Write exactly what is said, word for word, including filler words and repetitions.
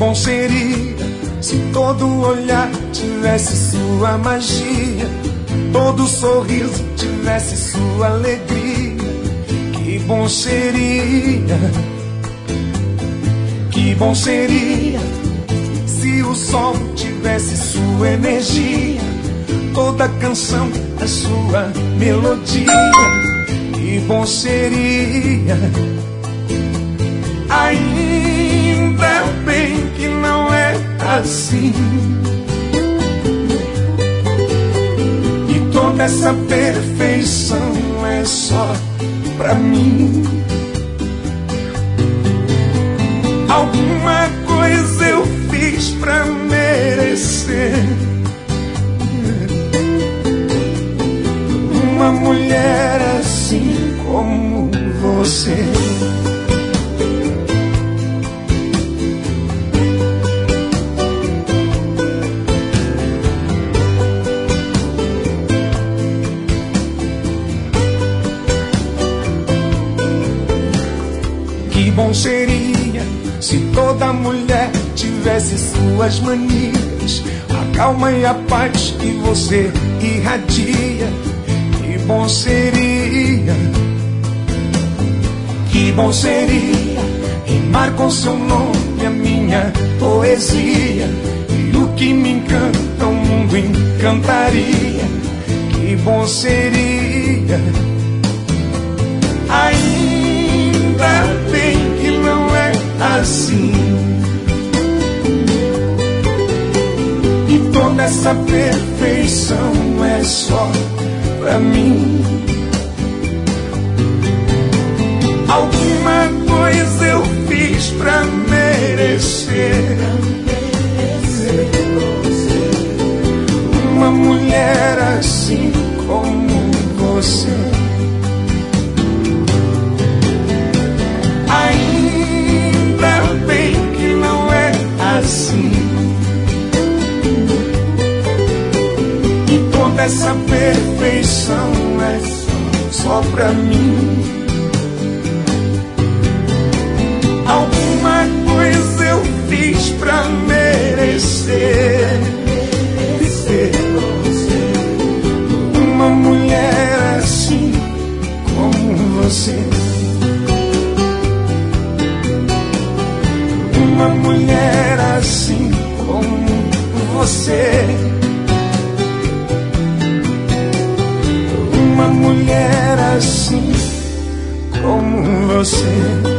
bom seria se todo olhar tivesse sua magia, todo sorriso tivesse sua alegria. Que bom seria, que bom seria se o sol tivesse sua energia, toda canção a sua melodia. Que bom seria, ainda bem que não é assim. E toda essa perfeição é só pra mim. Alguma coisa eu fiz pra merecer uma mulher assim como você. Que bom seria se toda mulher tivesse suas manias, a calma e a paz que você irradia. Que bom seria, que bom seria rimar com seu nome a minha poesia, e o que me encanta o mundo encantaria. Que bom seria, ainda bem que não é assim. E toda essa perfeição é só pra mim. Alguma coisa eu fiz pra merecer uma mulher assim como você. Ainda bem que não é assim. E toda essa perfeição é só, só pra mim. Alguma coisa eu fiz pra merecer uma mulher assim como você. Uma mulher assim como você. Uma mulher assim como você.